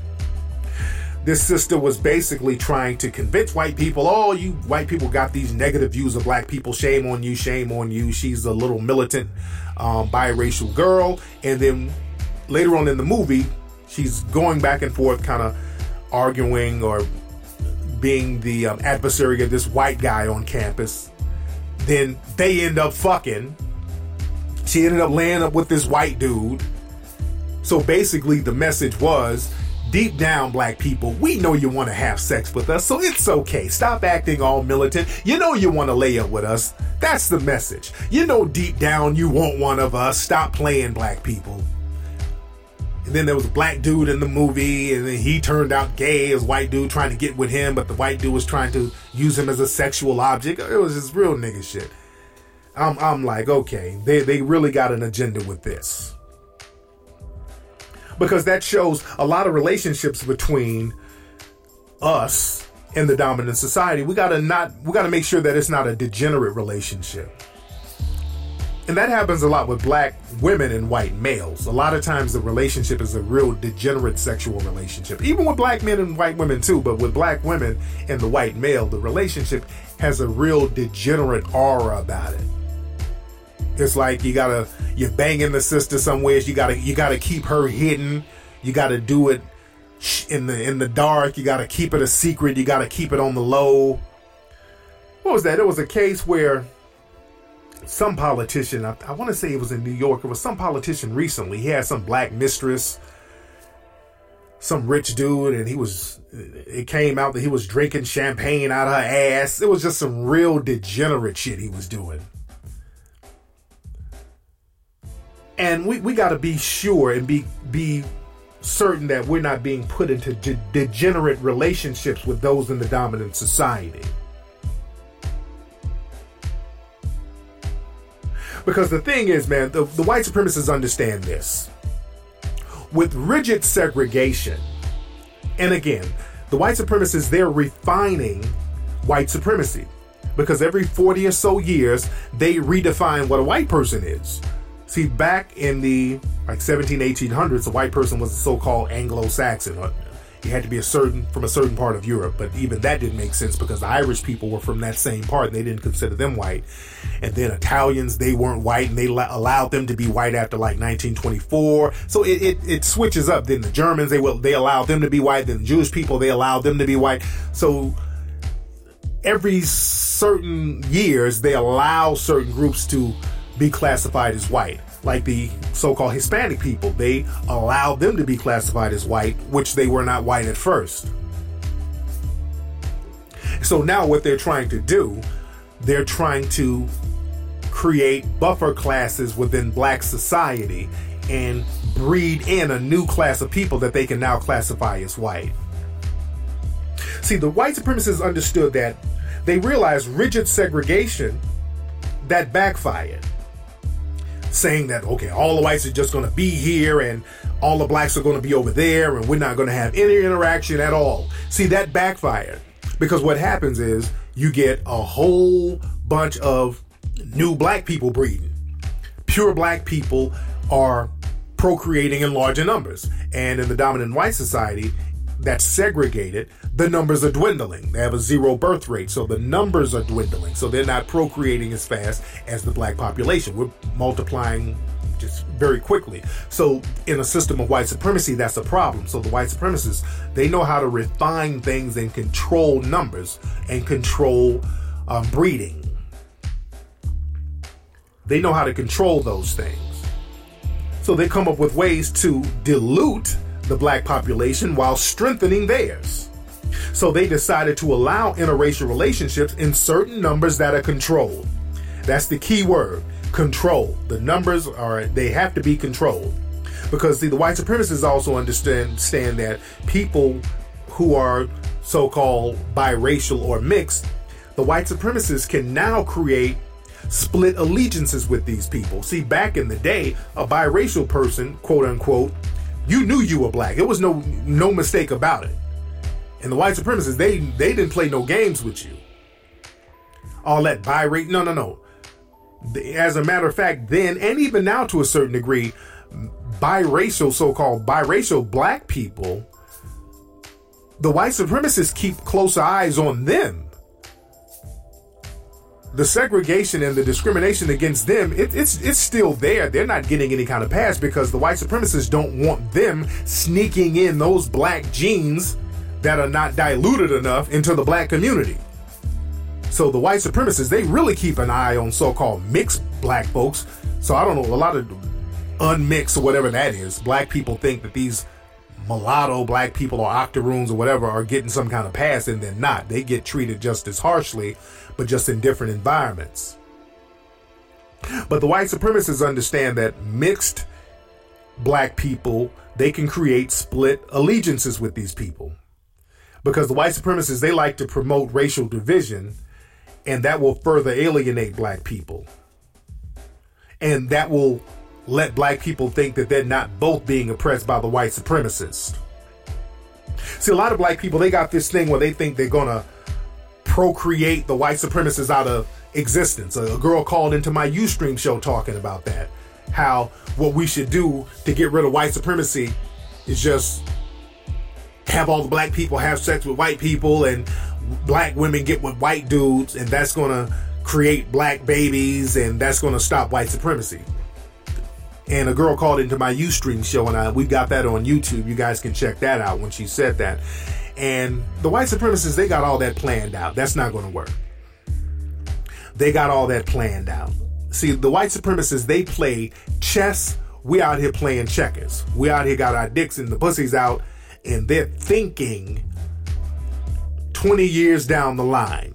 this sister was basically trying to convince white people, oh, you white people got these negative views of black people. Shame on you. Shame on you. She's a little militant biracial girl. And then later on in the movie, she's going back and forth kind of arguing or being the adversary of this white guy on campus. Then they end up fucking. She ended up laying up with this white dude. So basically the message was, deep down, black people, we know you want to have sex with us, so it's okay. Stop acting all militant. You know you want to lay up with us. That's the message. You know deep down you want one of us. Stop playing, black people. And then there was a black dude in the movie, and then he turned out gay. It was a white dude trying to get with him, but the white dude was trying to use him as a sexual object. It was just real nigga shit. I'm like, okay, they really got an agenda with this. Because that shows a lot of relationships between us and the dominant society. We gotta make sure that it's not a degenerate relationship. And that happens a lot with black women and white males. A lot of times the relationship is a real degenerate sexual relationship. Even with black men and white women too, but with black women and the white male, the relationship has a real degenerate aura about it. It's like you're banging the sister somewhere. You gotta keep her hidden. You gotta do it in the dark. You gotta keep it a secret. You gotta keep it on the low. What was that? It was a case where some politician, I want to say it was in New York. It was some politician recently. He had some black mistress, some rich dude, and it came out that he was drinking champagne out of her ass. It was just some real degenerate shit he was doing. And we got to be sure and be certain that we're not being put into degenerate relationships with those in the dominant society. Because the thing is, man, the white supremacists understand this. With rigid segregation, and again, the white supremacists, they're refining white supremacy. Because every 40 or so years, they redefine what a white person is. See, back in the 1800s, a white person was a so-called Anglo-Saxon. He had to be from a certain part of Europe, but even that didn't make sense because the Irish people were from that same part and they didn't consider them white. And then Italians, they weren't white and they allowed them to be white after 1924. So it switches up. Then the Germans, they allowed them to be white. Then the Jewish people, they allowed them to be white. So every certain years, they allow certain groups to be classified as white. Like the so-called Hispanic people, they allowed them to be classified as white, which they were not white at first. So now what they're trying to do, they're trying to create buffer classes within black society and breed in a new class of people that they can now classify as white. See, the white supremacists understood that. They realized rigid segregation, that backfired. Saying that, okay, all the whites are just going to be here and all the blacks are going to be over there and we're not going to have any interaction at all. See, that backfired because what happens is you get a whole bunch of new black people breeding. Pure black people are procreating in larger numbers. And in the dominant white society that's segregated, the numbers are dwindling. They have a zero birth rate, so the numbers are dwindling. So they're not procreating as fast as the black population. We're multiplying just very quickly. So in a system of white supremacy, that's a problem. So the white supremacists, they know how to refine things and control numbers and control breeding. They know how to control those things. So they come up with ways to dilute the black population while strengthening theirs. So they decided to allow interracial relationships in certain numbers that are controlled. That's the key word, control. The numbers they have to be controlled. Because see, the white supremacists also understand that people who are so-called biracial or mixed, the white supremacists can now create split allegiances with these people. See, back in the day, a biracial person, quote unquote, you knew you were black. It was no mistake about it. And the white supremacists, they didn't play no games with you. All that biracial, no. As a matter of fact, then, and even now to a certain degree, biracial, so-called biracial black people, the white supremacists keep close eyes on them. The segregation and the discrimination against them, it's still there. They're not getting any kind of pass because the white supremacists don't want them sneaking in those black genes that are not diluted enough into the black community. So the white supremacists, they really keep an eye on so-called mixed black folks. So I don't know, a lot of unmixed or whatever that is, black people think that these mulatto black people or octoroons or whatever are getting some kind of pass, and they're not. They get treated just as harshly, but just in different environments. But the white supremacists understand that mixed black people, they can create split allegiances with these people. Because the white supremacists, they like to promote racial division, and that will further alienate black people. And that will let black people think that they're not both being oppressed by the white supremacists. See, a lot of black people, they got this thing where they think they're going to procreate the white supremacists out of existence. A girl called into my Ustream show talking about that. How what we should do to get rid of white supremacy is just have all the black people have sex with white people and black women get with white dudes, and that's going to create black babies and that's going to stop white supremacy. And a girl called into my Ustream show, and we got that on YouTube. You guys can check that out when she said that. And the white supremacists, they got all that planned out. That's not going to work. They got all that planned out. See, the white supremacists, they play chess. We out here playing checkers. We out here got our dicks and the pussies out, and they're thinking 20 years down the line.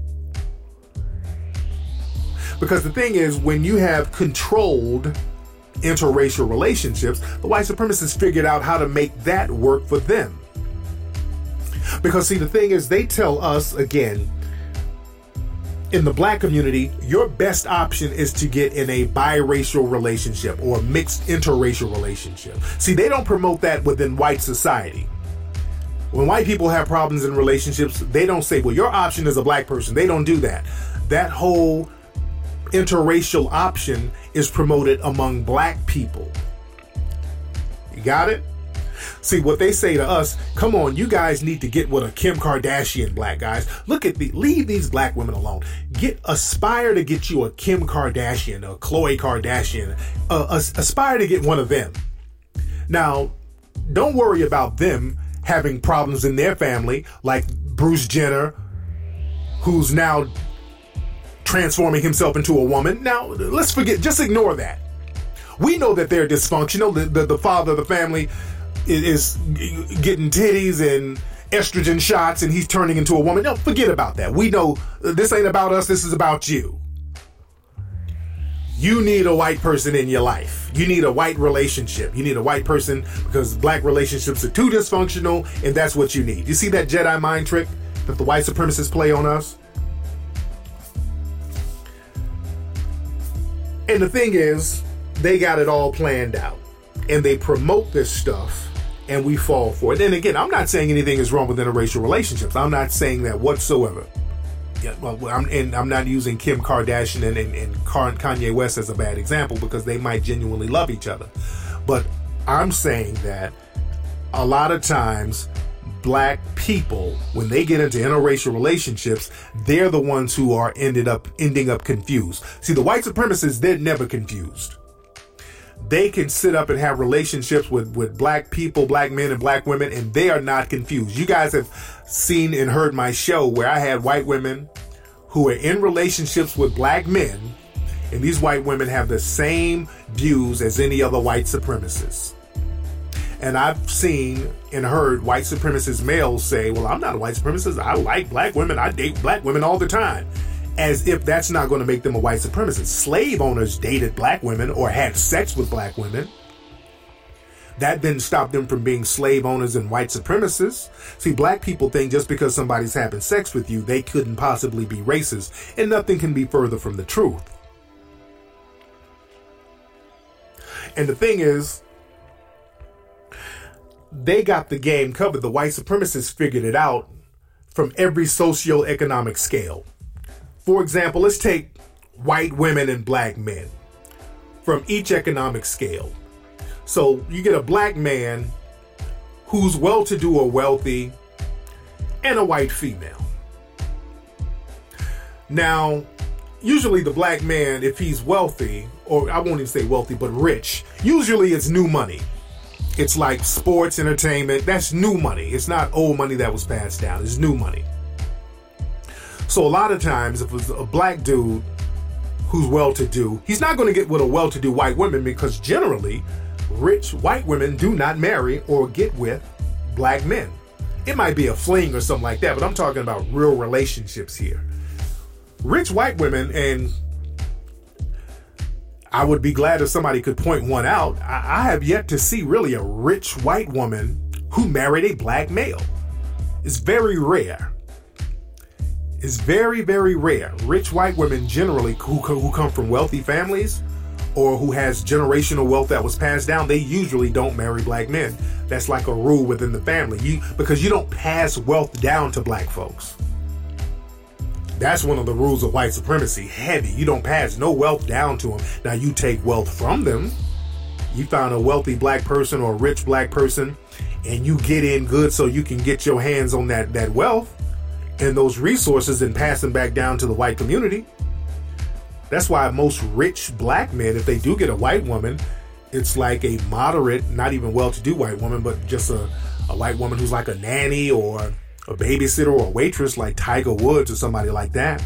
Because the thing is, when you have controlled interracial relationships, the white supremacists figured out how to make that work for them. Because see, the thing is, they tell us, again, in the black community, your best option is to get in a biracial relationship or a mixed interracial relationship. See, they don't promote that within white society. When white people have problems in relationships, they don't say, well, your option is a black person. They don't do that. That whole interracial option is promoted among black people. You got it? See, what they say to us, come on, you guys need to get with a Kim Kardashian, black guys. Leave these black women alone. Aspire to get you a Kim Kardashian, a Khloe Kardashian. Aspire to get one of them. Now, don't worry about them having problems in their family, like Bruce Jenner, who's now transforming himself into a woman. Now, let's forget, just ignore that. We know that they're dysfunctional. The father of the family is getting titties and estrogen shots and he's turning into a woman. No, forget about that. We know this ain't about us. This is about you. You need a white person in your life. You need a white relationship. You need a white person because black relationships are too dysfunctional and that's what you need. You see that Jedi mind trick that the white supremacists play on us? And the thing is, they got it all planned out and they promote this stuff and we fall for it. And again, I'm not saying anything is wrong with interracial relationships. I'm not saying that whatsoever. Yeah, well, I'm not using Kim Kardashian and Kanye West as a bad example because they might genuinely love each other. But I'm saying that a lot of times black people, when they get into interracial relationships, they're the ones who are ending up confused. See, the white supremacists, they're never confused. They can sit up and have relationships with black people, black men and black women, and they are not confused. You guys have seen and heard my show where I had white women who are in relationships with black men, and these white women have the same views as any other white supremacists. And I've seen and heard white supremacist males say, well, I'm not a white supremacist. I like black women. I date black women all the time. As if that's not going to make them a white supremacist. Slave owners dated black women or had sex with black women. That didn't stop them from being slave owners and white supremacists. See, black people think just because somebody's having sex with you, they couldn't possibly be racist. And nothing can be further from the truth. And the thing is, they got the game covered. The white supremacists figured it out from every socioeconomic scale. For example, let's take white women and black men from each economic scale. So you get a black man who's well-to-do or wealthy and a white female. Now, usually the black man, if he's wealthy, or I won't even say wealthy, but rich, usually it's new money. It's like sports, entertainment. That's new money. It's not old money that was passed down. It's new money. So a lot of times, if it's a black dude who's well-to-do, he's not going to get with a well-to-do white woman because generally, rich white women do not marry or get with black men. It might be a fling or something like that, but I'm talking about real relationships here. Rich white women, and I would be glad if somebody could point one out. I have yet to see really a rich white woman who married a black male. It's very rare. It's very, very rare. Rich white women generally who come from wealthy families or who has generational wealth that was passed down, they usually don't marry black men. That's like a rule within the family. Because you don't pass wealth down to black folks. That's one of the rules of white supremacy. Heavy. You don't pass no wealth down to them. Now you take wealth from them. You found a wealthy black person or a rich black person and you get in good so you can get your hands on that wealth and those resources and pass them back down to the white community. That's why most rich black men, if they do get a white woman, it's like a moderate, not even well-to-do white woman, but just a white woman who's like a nanny or a babysitter or a waitress like Tiger Woods or somebody like that.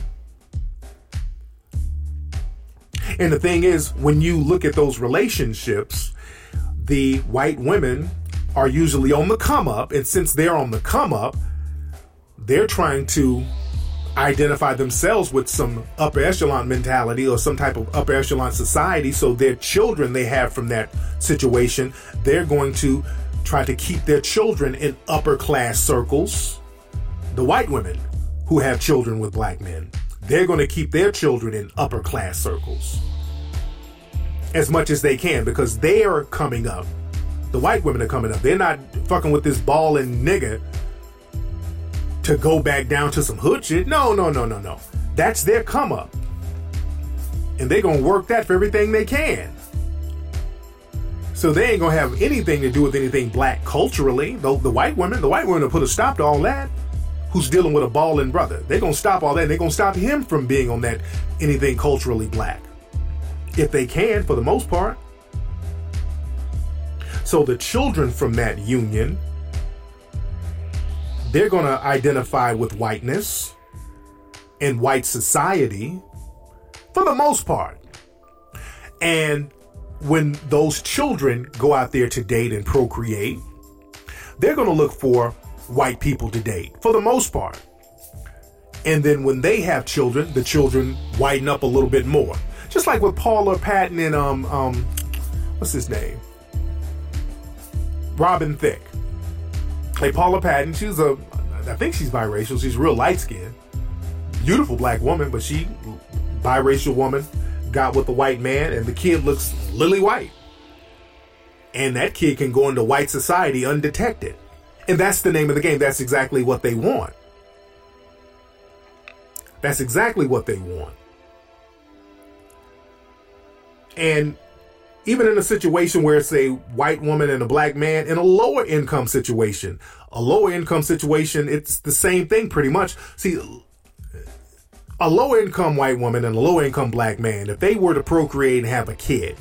And the thing is, when you look at those relationships, the white women are usually on the come up. And since they're on the come up, they're trying to identify themselves with some upper echelon mentality or some type of upper echelon society. So their children they have from that situation, they're going to try to keep their children in upper class circles. The white women who have children with black men, they're going to keep their children in upper class circles as much as they can because they are coming up. The white women are coming up. They're not fucking with this balling nigga to go back down to some hood shit. No. That's their come up. And they're going to work that for everything they can. So they ain't going to have anything to do with anything black culturally. The white women will put a stop to all that. Who's dealing with a balling brother. They're going to stop all that. They're going to stop him from being on that anything culturally black. If they can, for the most part. So the children from that union, they're going to identify with whiteness and white society for the most part. And when those children go out there to date and procreate, they're going to look for white people to date for the most part. And then when they have children, the children whiten up a little bit more. Just like with Paula Patton and what's his name? Robin Thicke. Hey, Paula Patton, I think she's biracial. She's real light skinned. Beautiful black woman, but she, biracial woman, got with a white man and the kid looks lily white. And that kid can go into white society undetected. And that's the name of the game. That's exactly what they want. That's exactly what they want. And even in a situation where it's a white woman and a black man, in a lower income situation, it's the same thing pretty much. See, a lower income white woman and a lower income black man, if they were to procreate and have a kid,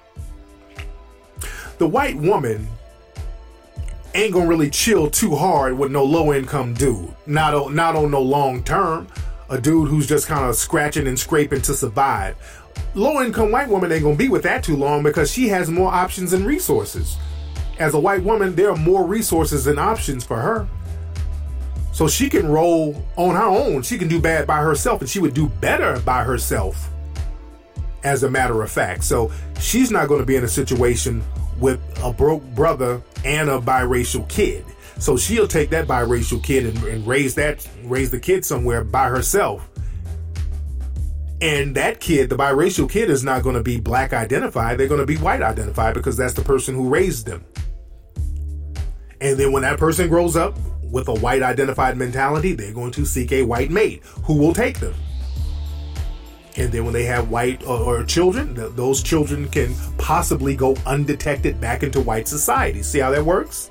the white woman ain't gonna really chill too hard with no low income dude. Not on no long term. A dude who's just kind of scratching and scraping to survive. Low income white woman ain't gonna be with that too long because she has more options and resources. As a white woman, there are more resources and options for her. So she can roll on her own. She can do bad by herself and she would do better by herself, as a matter of fact. So she's not going to be in a situation with a broke brother and a biracial kid. So she'll take that biracial kid and raise the kid somewhere by herself. And that kid, the biracial kid, is not going to be black identified. They're going to be white identified because that's the person who raised them. And then when that person grows up with a white identified mentality, they're going to seek a white mate who will take them. And then when they have white or children, those children can possibly go undetected back into white society. See how that works?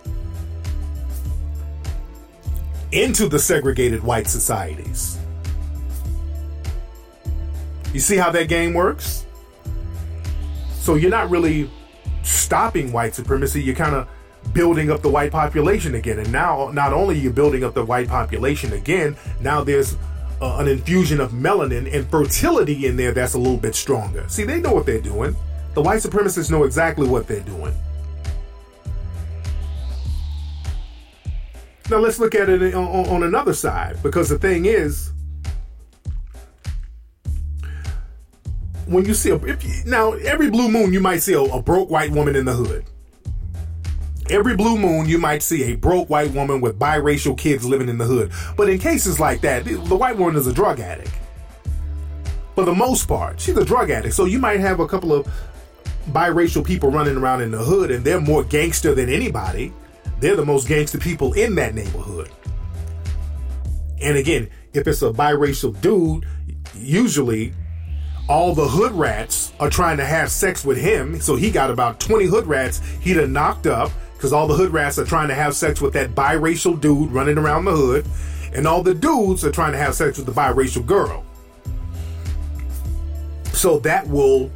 Into the segregated white societies. You see how that game works? So you're not really stopping white supremacy. You're kind of building up the white population again. And now, not only are you building up the white population again, now there's an infusion of melanin and fertility in there that's a little bit stronger. See, they know what they're doing. The white supremacists know exactly what they're doing. Now let's look at it on another side, because the thing is, when you see every blue moon you might see a broke white woman in the hood. Every blue moon, you might see a broke white woman with biracial kids living in the hood. But in cases like that, the white woman is a drug addict. For the most part, she's a drug addict. So you might have a couple of biracial people running around in the hood, and they're more gangster than anybody. They're the most gangster people in that neighborhood. And again, if it's a biracial dude, usually all the hood rats are trying to have sex with him. So he got about 20 hood rats he done knocked up, because all the hood rats are trying to have sex with that biracial dude running around the hood, and all the dudes are trying to have sex with the biracial girl. So that will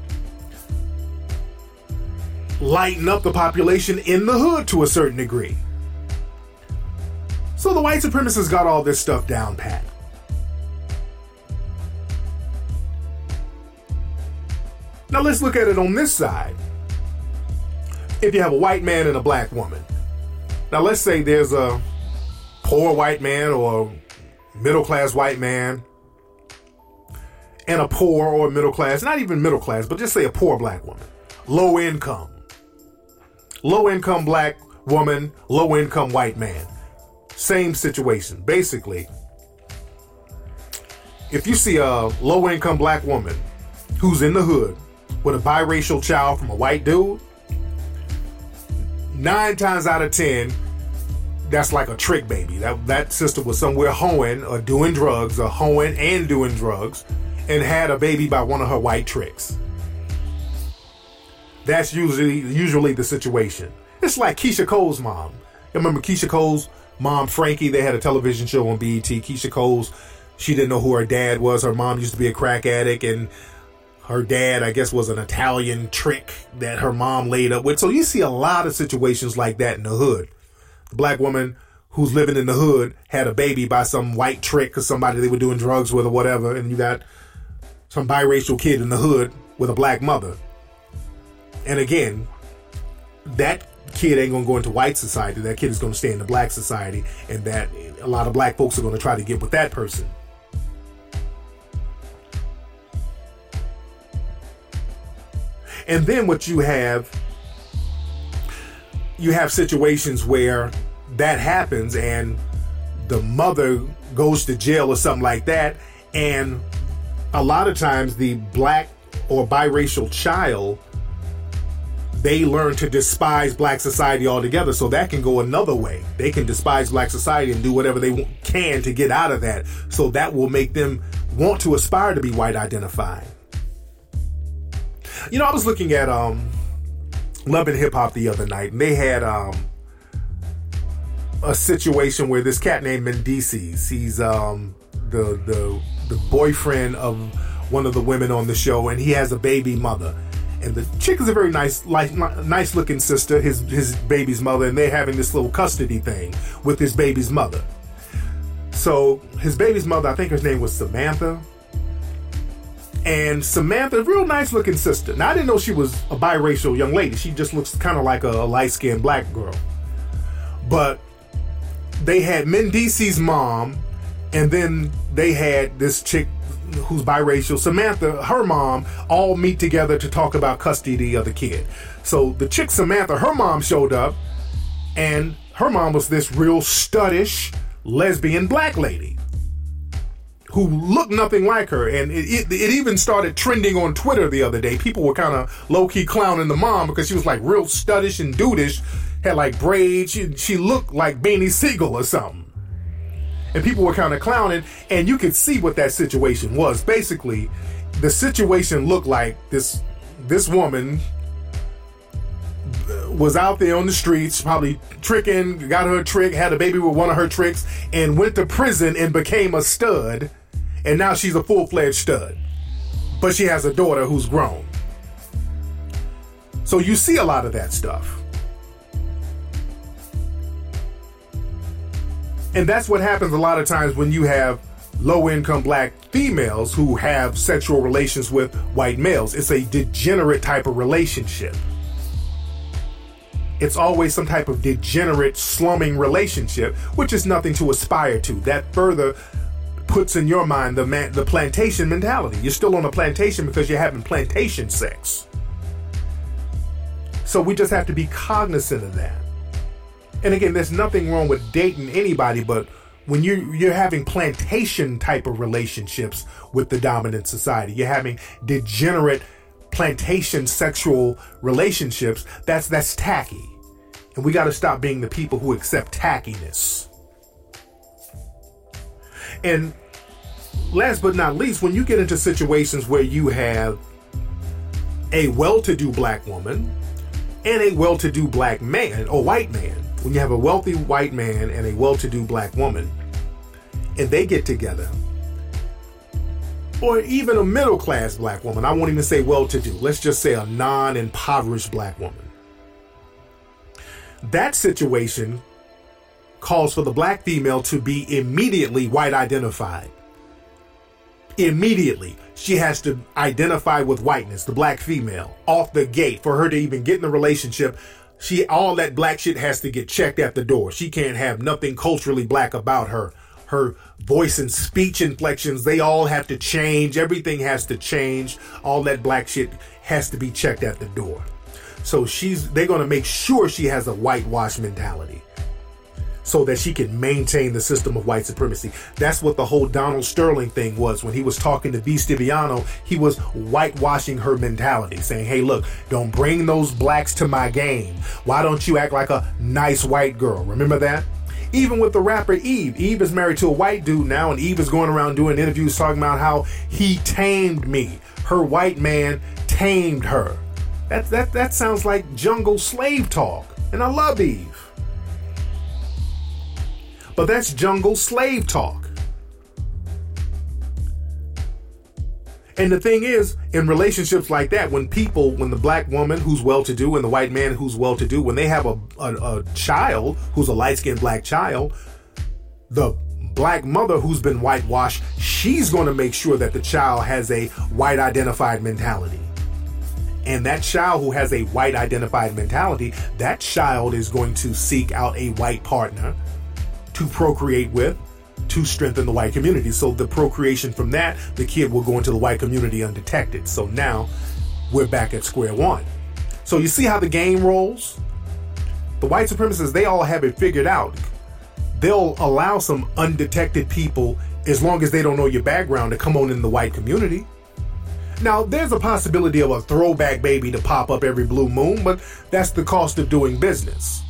lighten up the population in the hood to a certain degree. So the white supremacists got all this stuff down pat. Now let's look at it on this side. If you have a white man and a black woman. Now let's say there's a poor white man or middle-class white man and a poor or middle class, not even middle class, but just say a poor black woman, low income black woman, low income white man, same situation. Basically, if you see a low income black woman who's in the hood with a biracial child from a white dude, 9 times out of 10, that's like a trick baby. That sister was somewhere hoeing or doing drugs, or hoeing and doing drugs, and had a baby by one of her white tricks. That's usually the situation. It's like Keisha Cole's mom. You remember Keisha Cole's mom, Frankie? They had a television show on BET. Keisha Cole's, she didn't know who her dad was. Her mom used to be a crack addict, and her dad, I guess, was an Italian trick that her mom laid up with. So you see a lot of situations like that in the hood. The black woman who's living in the hood had a baby by some white trick or somebody they were doing drugs with or whatever, and you got some biracial kid in the hood with a black mother. And again, that kid ain't gonna go into white society. That kid is gonna stay in the black society, and that a lot of black folks are gonna try to get with that person. And then what you have situations where that happens and the mother goes to jail or something like that, and a lot of times the black or biracial child, they learn to despise black society altogether. So that can go another way. They can despise black society and do whatever they can to get out of that. So that will make them want to aspire to be white identified. You know, I was looking at Love and Hip Hop the other night, and they had a situation where this cat named Mendeecees, he's the boyfriend of one of the women on the show, and he has a baby mother. And the chick is a very nice looking sister, his baby's mother, and they're having this little custody thing with his baby's mother. So his baby's mother, I think her name was Samantha. And Samantha, real nice looking sister. Now, I didn't know she was a biracial young lady. She just looks kind of like a light-skinned black girl. But they had Mendeecees' mom, and then they had this chick who's biracial, Samantha, her mom, all meet together to talk about custody of the kid. So the chick Samantha, her mom showed up, and her mom was this real studdish lesbian black lady who looked nothing like her. And it even started trending on Twitter the other day. People were kind of low-key clowning the mom because she was like real studdish and dudish, had like braids. She looked like Beanie Siegel or something. And people were kind of clowning, and you could see what that situation was. Basically, the situation looked like this woman was out there on the streets, probably tricking, got her trick, had a baby with one of her tricks, and went to prison and became a stud. And now she's a full-fledged stud. But she has a daughter who's grown. So you see a lot of that stuff. And that's what happens a lot of times when you have low-income black females who have sexual relations with white males. It's a degenerate type of relationship. It's always some type of degenerate, slumming relationship, which is nothing to aspire to. That further puts in your mind the plantation mentality. You're still on a plantation because you're having plantation sex. So we just have to be cognizant of that. And again, there's nothing wrong with dating anybody, but when you're having plantation type of relationships with the dominant society, you're having degenerate plantation sexual relationships, that's tacky. And we got to stop being the people who accept tackiness. And last but not least, when you get into situations where you have a well-to-do black woman and a well-to-do black man or white man, when you have a wealthy white man and a well-to-do black woman, and they get together, or even a middle-class black woman, I won't even say well-to-do, let's just say a non-impoverished black woman. That situation calls for the black female to be immediately white identified. Immediately. She has to identify with whiteness, the black female, off the gate. For her to even get in a relationship, all that black shit has to get checked at the door. She can't have nothing culturally black about her. her voice and speech inflections, they all have to change. Everything has to change. All that black shit has to be checked at the door. So they're going to make sure she has a whitewash mentality so that she can maintain the system of white supremacy. That's what the whole Donald Sterling thing was. When he was talking to V. Stiviano, he was whitewashing her mentality, saying, hey, look, don't bring those blacks to my game. Why don't you act like a nice white girl? Remember that? Even with the rapper Eve. Eve is married to a white dude now, and Eve is going around doing interviews talking about how he tamed me. Her white man tamed her. That sounds like jungle slave talk. And I love Eve. But that's jungle slave talk. And the thing is, in relationships like that, when the black woman who's well-to-do and the white man who's well-to-do, when they have a child who's a light-skinned black child, the black mother who's been whitewashed, she's going to make sure that the child has a white-identified mentality. And that child who has a white-identified mentality, that child is going to seek out a white partner to procreate with, to strengthen the white community. So the procreation from that, the kid will go into the white community undetected. So now we're back at square one. So you see how the game rolls? The white supremacists, they all have it figured out. They'll allow some undetected people, as long as they don't know your background, to come on in the white community. Now, there's a possibility of a throwback baby to pop up every blue moon, but that's the cost of doing business.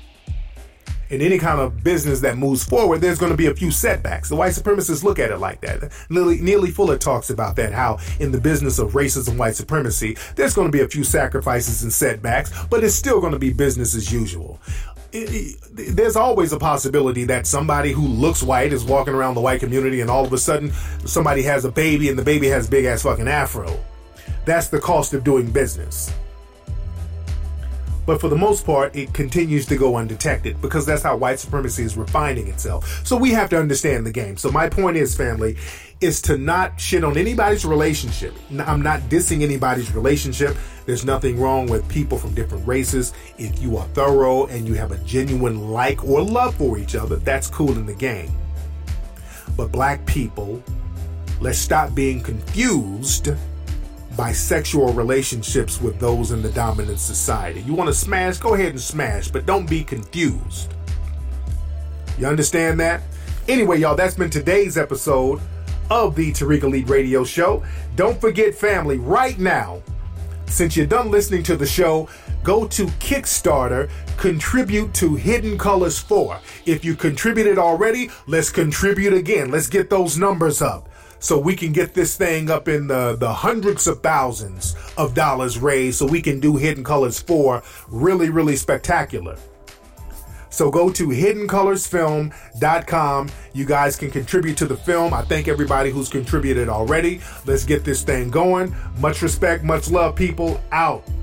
In any kind of business that moves forward, there's going to be a few setbacks. The white supremacists look at it like that. Neely Fuller talks about that, how in the business of racism, white supremacy, there's going to be a few sacrifices and setbacks, but it's still going to be business as usual. There's always a possibility that somebody who looks white is walking around the white community and all of a sudden somebody has a baby and the baby has big ass fucking afro. That's the cost of doing business. But for the most part, it continues to go undetected because that's how white supremacy is refining itself. So we have to understand the game. So my point is, family, is to not shit on anybody's relationship. I'm not dissing anybody's relationship. There's nothing wrong with people from different races. If you are thorough and you have a genuine like or love for each other, that's cool in the game. But black people, let's stop being confused by sexual relationships with those in the dominant society. You want to smash? Go ahead and smash, but don't be confused. You understand that? Anyway, y'all, that's been today's episode of the Tariq Elite Radio Show. Don't forget, family, right now, since you're done listening to the show, go to Kickstarter, contribute to Hidden Colors 4. If you contributed already, let's contribute again. Let's get those numbers up so we can get this thing up in the hundreds of thousands of dollars raised so we can do Hidden Colors 4 really, really spectacular. So go to hiddencolorsfilm.com. You guys can contribute to the film. I thank everybody who's contributed already. Let's get this thing going. Much respect, much love, people. Out.